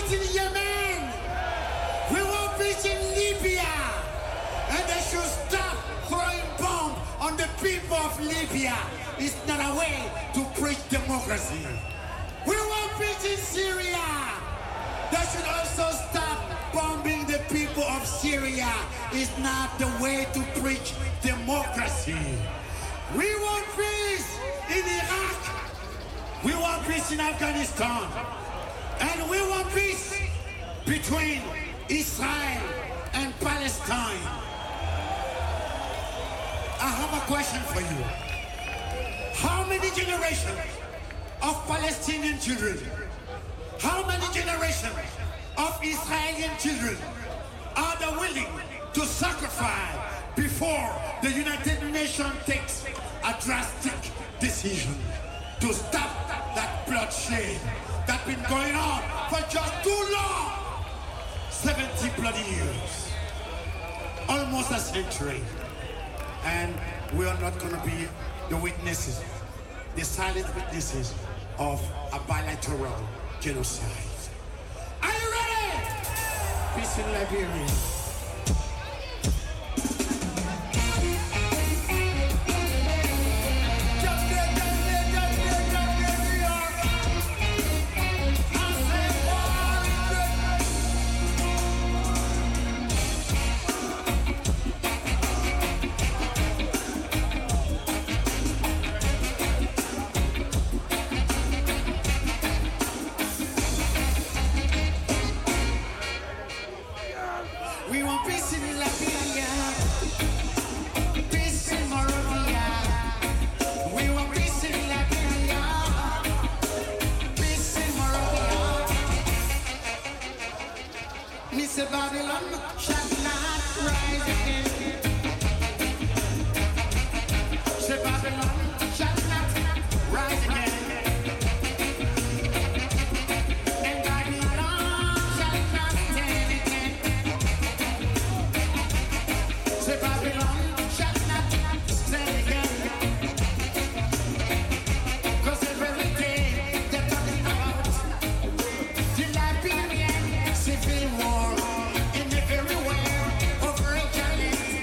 peace in Yemen. We want peace in Libya. And they should stop throwing bombs on the people of Libya. It's not a way to preach democracy. We want peace in Syria. They should also stop bombing the people of Syria. It's not the way to preach democracy. We want peace in Iraq. We want peace in Afghanistan. And we want peace between Israel and Palestine. I have a question for you. How many generations of Palestinian children, how many generations of Israeli children are they willing to sacrifice before the United Nations takes a drastic decision to stop that bloodshed that's been going on for just too long? 70 bloody years, almost a century. And we are not going to be the witnesses, the silent witnesses of a bilateral genocide. Are you ready? Peace in Liberia. We want peace in Liberia, peace in Moravia. We want peace in Liberia, peace in Moravia. Mr. Babylon shall not rise again. Mr. Babylon shall not rise again. And Babylon shall not stand again. Say Babylon shall not stand again. 'Cause every day they're talking about the Liberian civil war. And everywhere over a challenge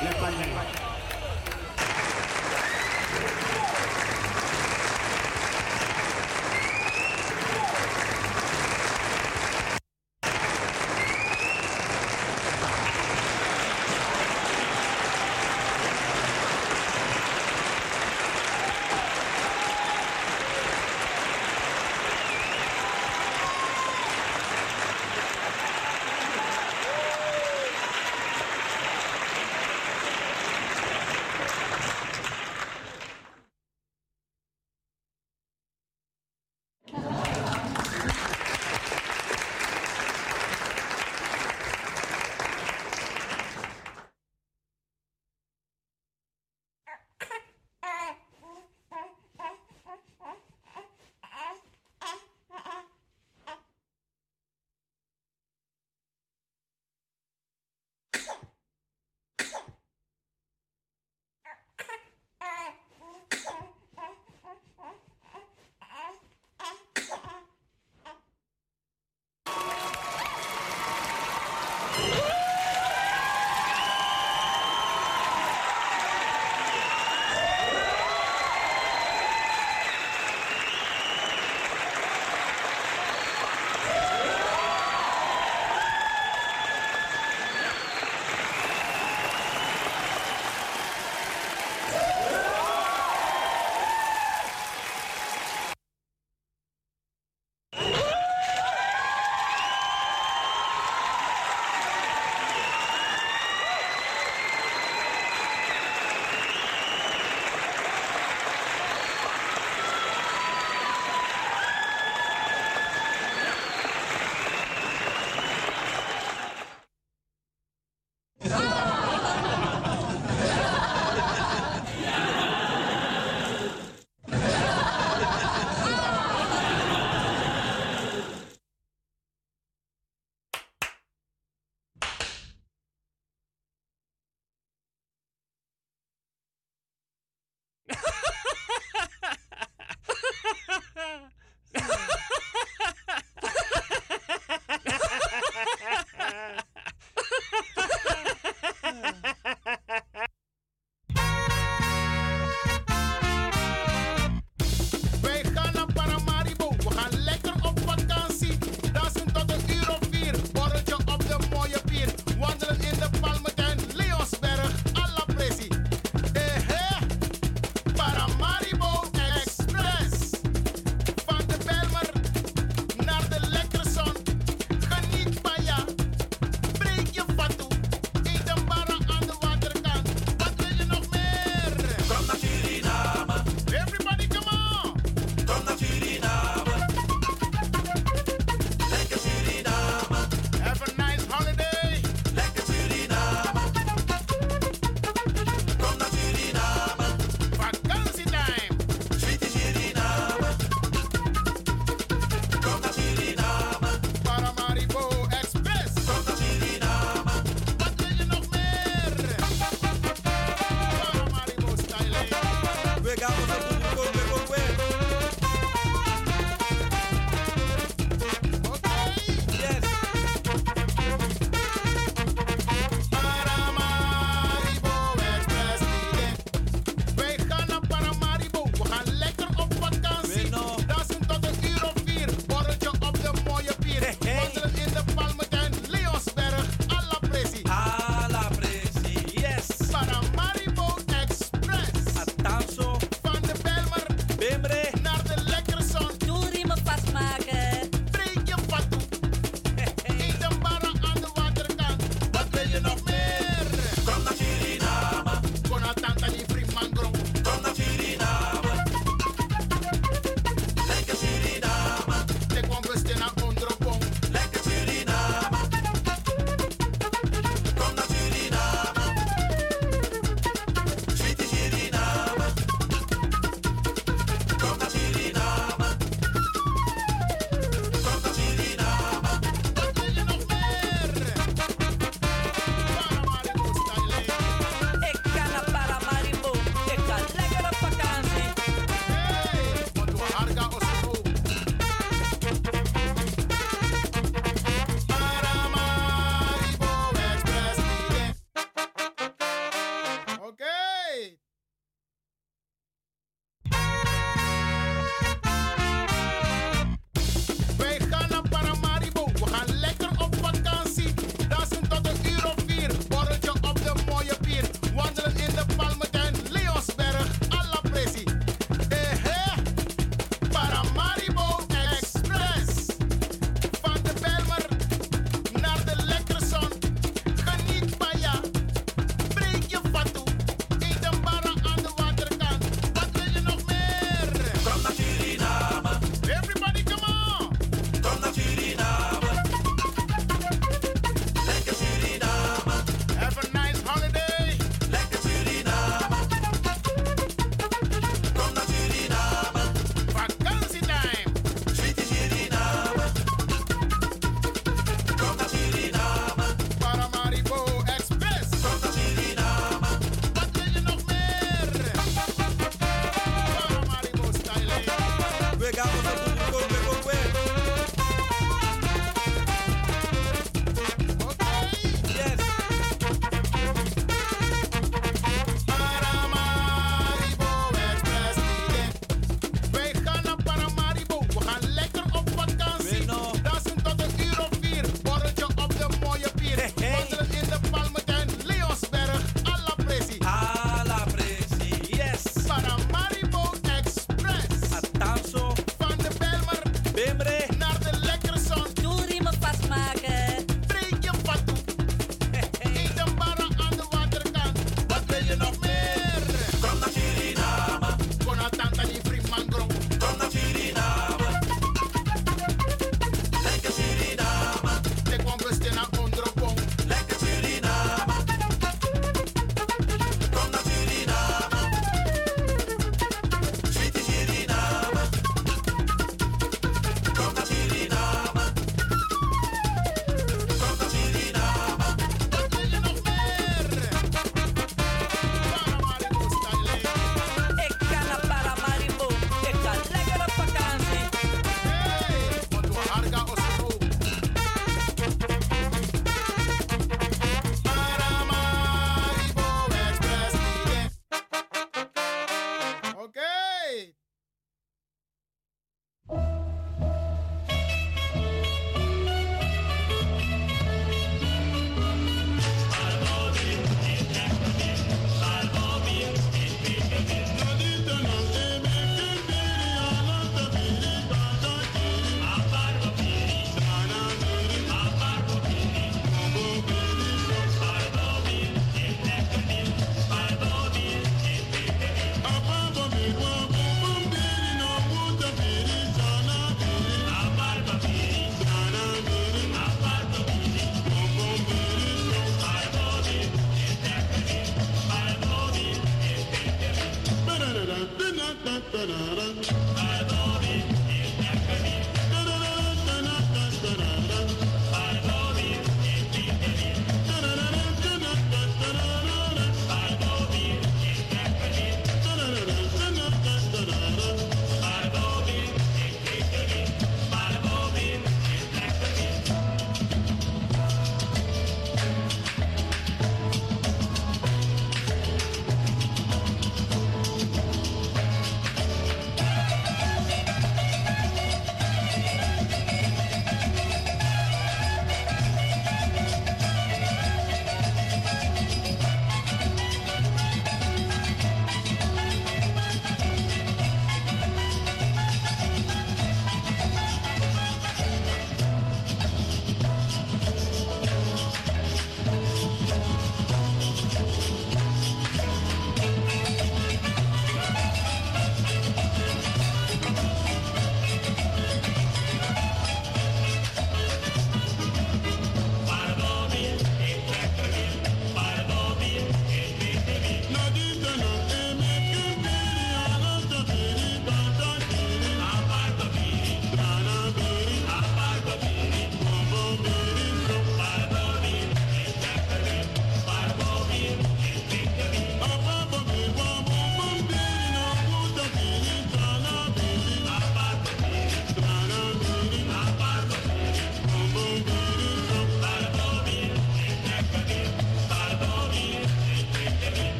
L'Espagnol.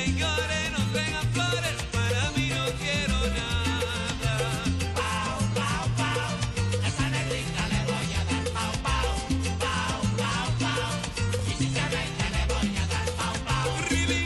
señores, no traigan flores, para mí no quiero nada. Pau, pau, pau, esa negrita le voy a dar pau, pau, pau, pau, pau. Y si se mete le voy a dar pau, pau. Ribi.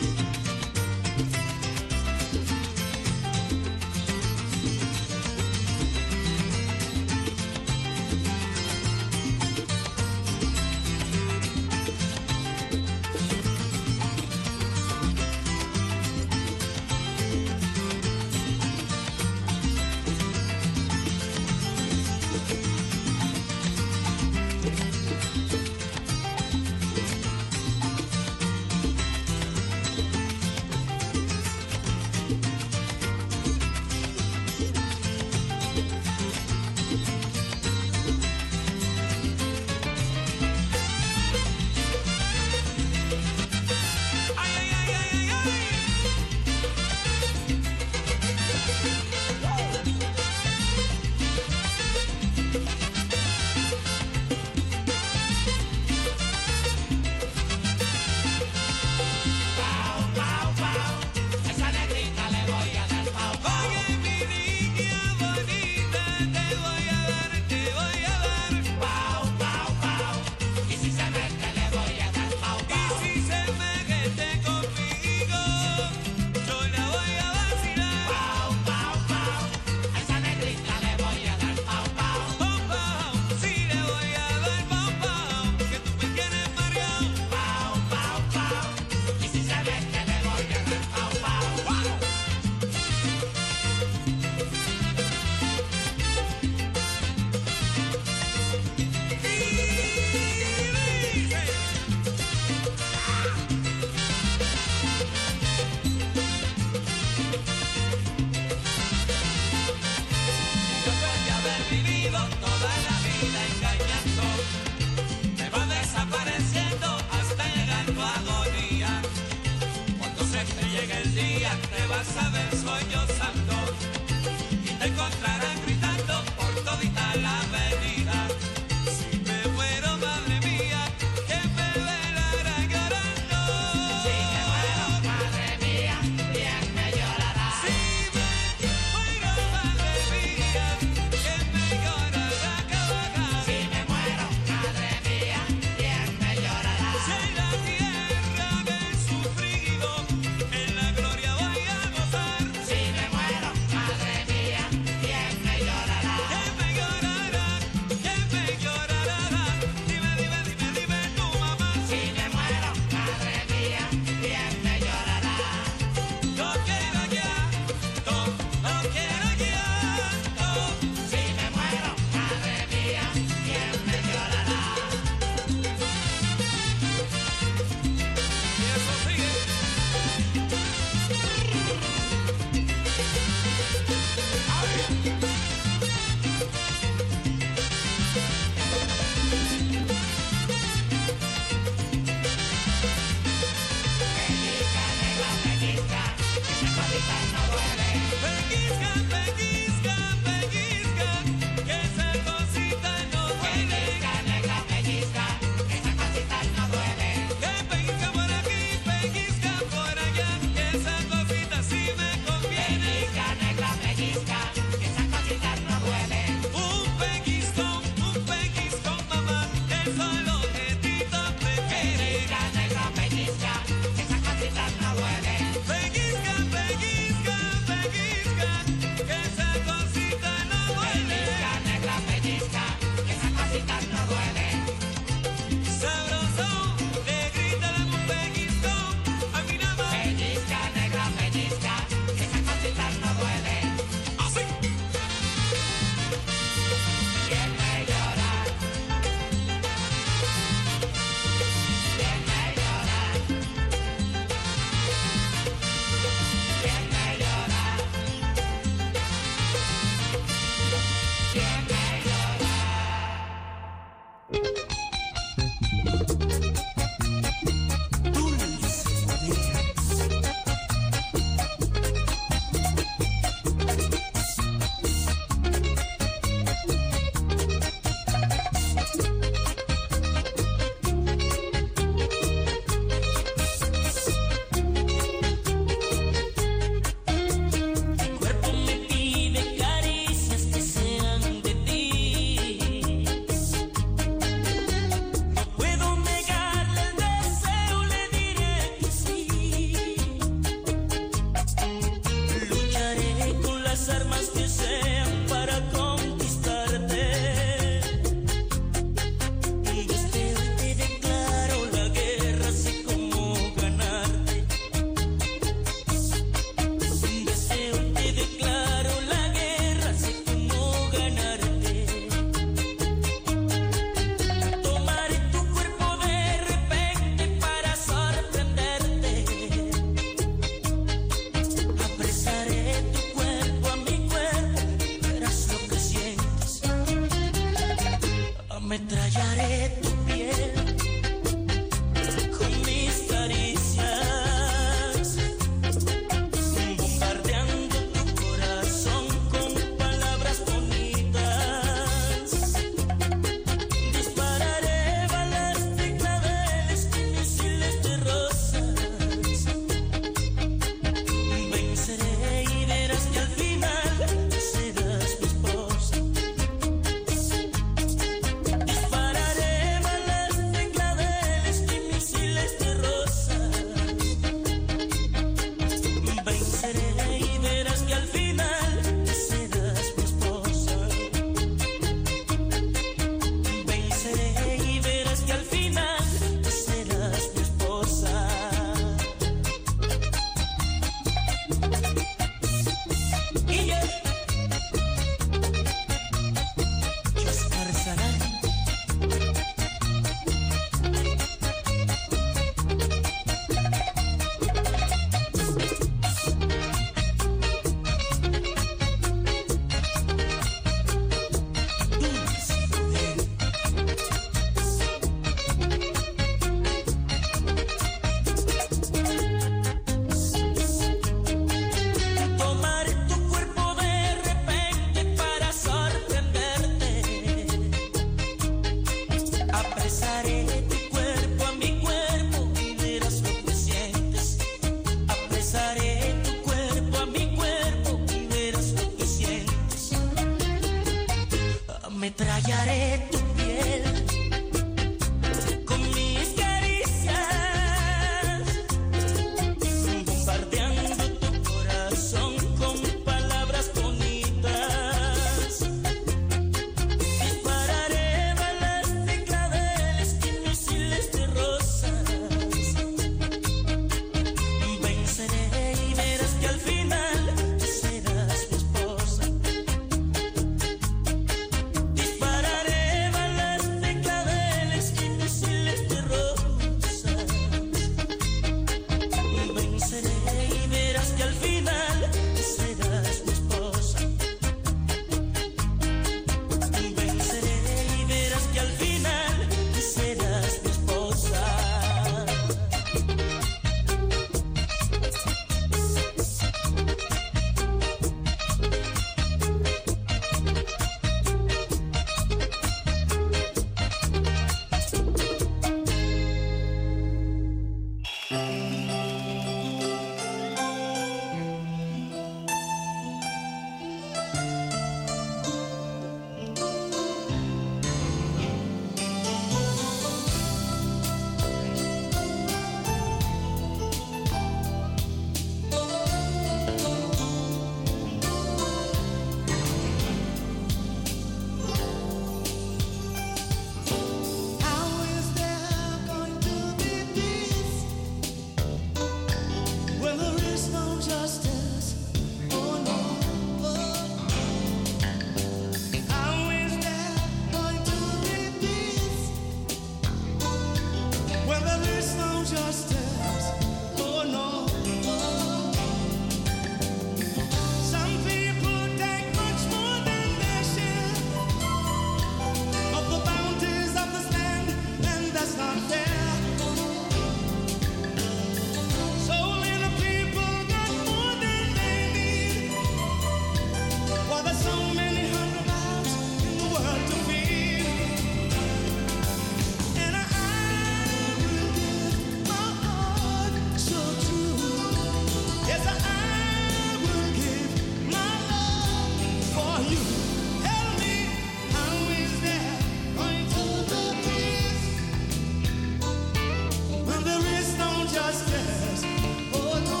there is no justice. Oh no,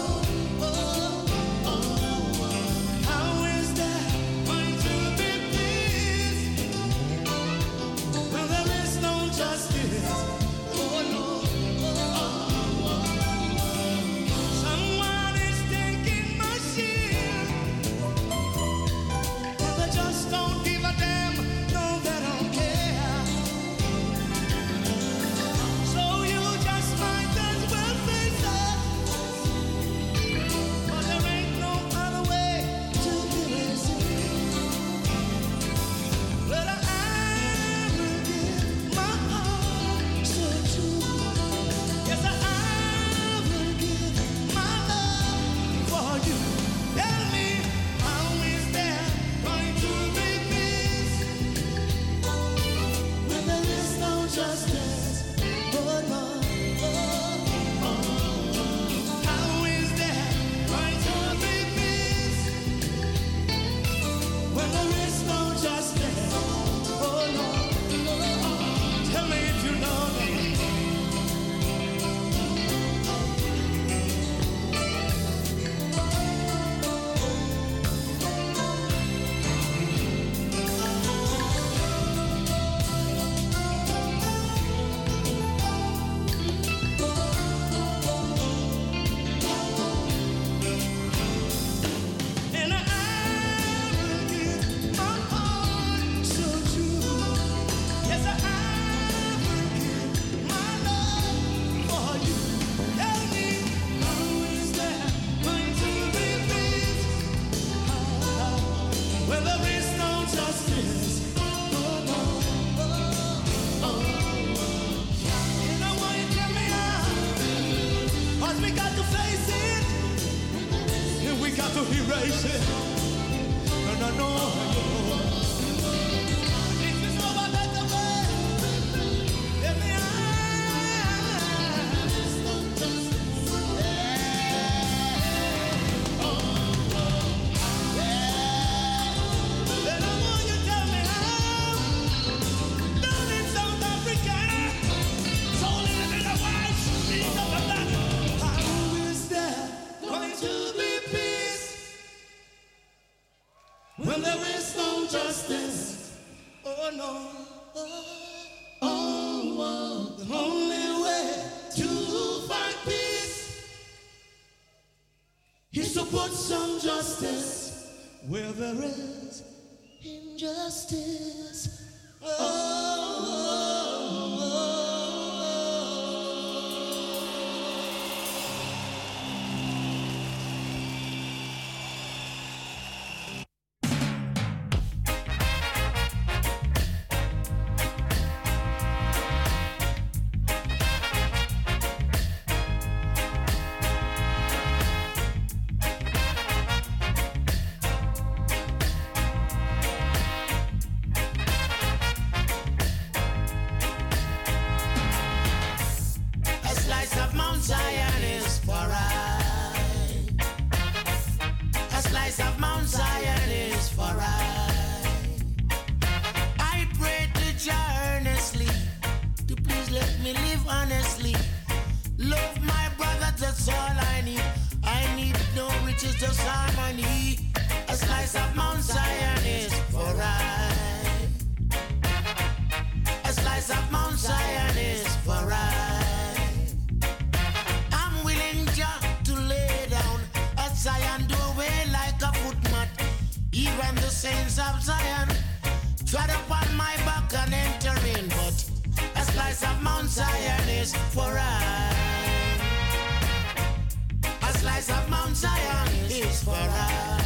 how is there going to be peace when there is no justice? Oh no, someone is taking my shield, and they just don't give a damn. No, they don't care. So you just might as well face it, but there ain't no other way to be received. But I will give my heart so true. Yes, I will give my love for you. Tell me, how is there going to be peace when there is no justice? Oh no. How is there going to be peace when there is no justice? Oh no. Tell me if you know that. And I will give my heart so true. Yes, I will give my love for you. Tell me, how is there going to be peace when there is no justice? Oh no. You know why you tell me now? 'Cause we got to face it, and we got to erase it. And I know this is over better way. Let me then I want you to tell me how. Down in South Africa, soul in the white, beat of the black. How is there going to be peace when there is no justice? Oh no. The only way to find peace is to put some justice where there is injustice. A slice of Mount Zion is for I. A slice of Mount Zion is for I. I pray to Jah earnestly to please let me live honestly. Love my brother, that's all I need. I need no riches, just harmony. A slice of Mount Zion is for I. A slice of Mount Zion is for I. I'm willing just to lay down at Zion doorway like a footmat. Even the saints of Zion trod upon my back and enter in, but a slice of Mount Zion is for I. A slice of Mount Zion is for I.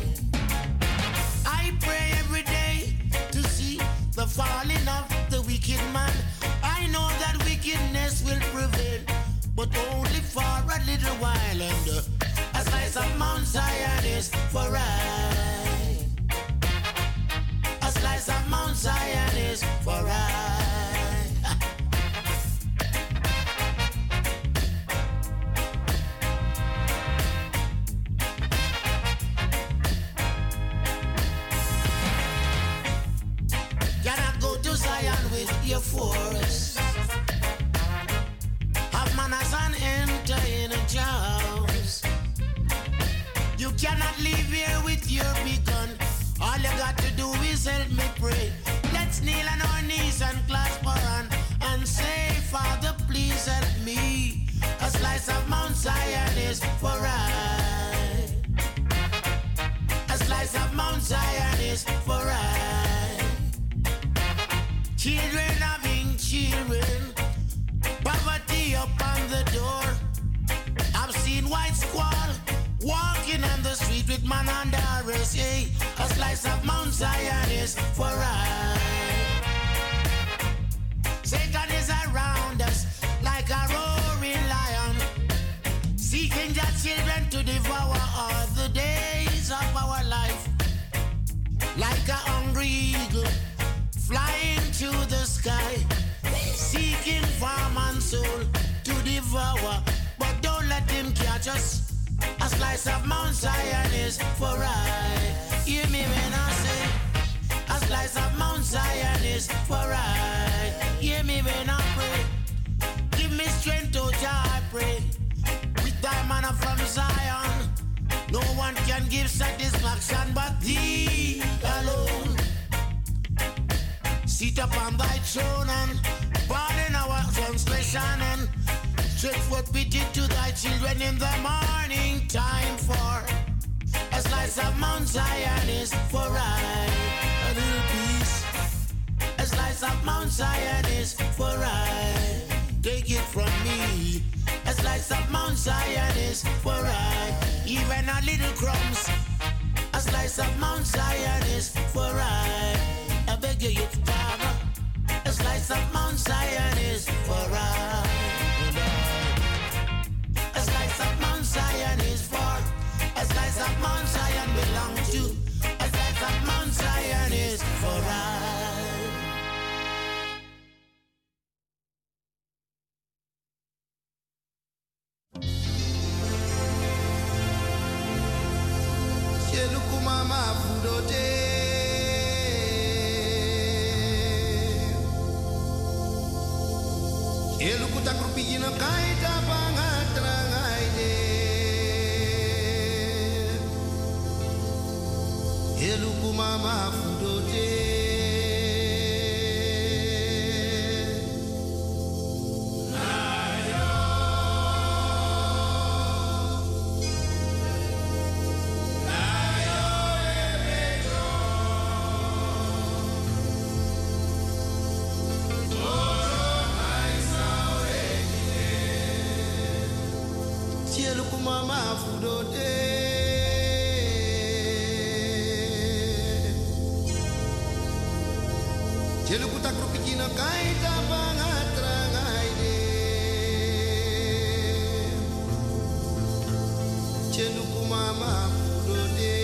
I pray every day to see the falling of the wicked man. I know that wickedness will prevail, but only for a little while. And a slice of Mount Zion is for I. A slice of Mount Zion is for I. your force. Have manners man under arrest, yeah. A slice of Mount Zion is for I. Satan is around us like a roaring lion, seeking their children to devour all the days of our life. Like a hungry eagle flying to the sky, seeking farm and soul to devour, but don't let him catch us. A slice of Mount Zion is for I. Hear me when I say, a slice of Mount Zion is for I. Hear me when I pray. Give me strength to Jah, I pray. With thy manna from Zion, no one can give satisfaction but thee alone. Sit upon thy throne and pardon our transgression and stretch forth pity to thy children in the morning time. For a slice of Mount Zion is for I. A little piece. A slice of Mount Zion is for I. Take it from me. A slice of Mount Zion is for I. Even a little crumbs. A slice of Mount Zion is for I. I beg you, it's Father. A slice of Mount Zion is for I. A slice of Mount Zion is for. A slice of Mount Zion belongs to. A slice of Mount Zion is for I. Mama Fudote Elukuta krupigina kaita pangatrangaide Eluku Mama Fudote Mama Fudote Jelu kutak rupikina kaita pangatrangaide Jelu Mama Fudote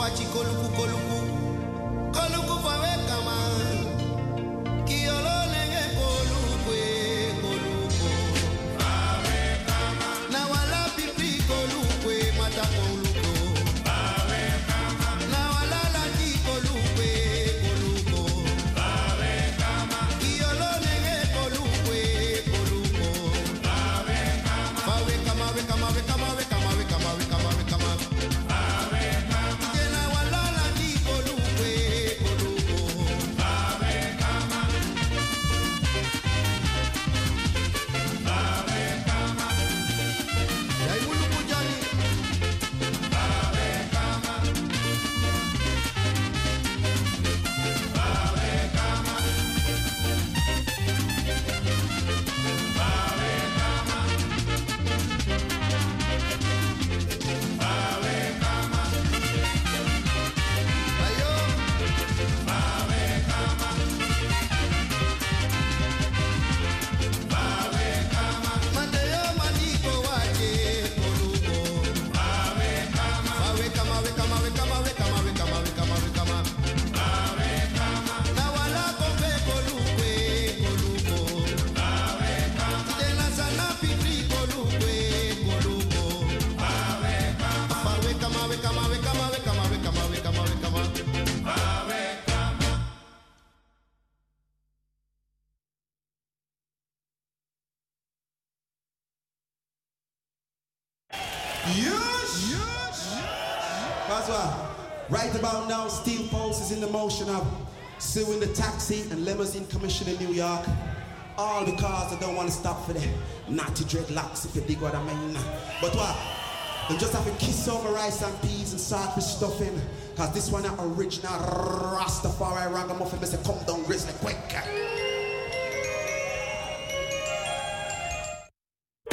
wachi koluku koluku. Koluku fawe kama. Kiolo nenge koluku koluku. Fawe kama. Na wala pipi koluku mata koluku. Fawe kama. Na wala lati koluku koluku. Fawe kama. Kiolo nenge koluku koluku. Fawe kama. Fawe kama we kama we kama we kama we kama we kama we kama. Fawe kama. Kena wala lati koluku koluku. Fawe kama. Fawe kama. Yai muluku jani. Fawe kama. Fawe kama. Fawe kama. Fawe kama. Ayo. Fawe kama. Fawe kama. Mateo maniko waje koluko. Fawe kama. Fawe kama we kama we kama we kama we kama we kama we kama. Fawe kama. Na wala kombe kolukwe koluko. Fawe kama. Tena sana pitri kolukwe koluko. Fawe kama. Fawe kama we kama we kama we kama we kama we kama we kama. Fawe kama. That's why, right about now, Steel Pulse is in the motion of suing the taxi and limousine commission in New York. All because they don't want to stop for the naughty dreadlocks, if you dig what I mean. But what? They just have to kiss over rice and peas and salt with stuffing. Cause this one is original Rastafari ragamuffin. They say, come down, grizzly, quick.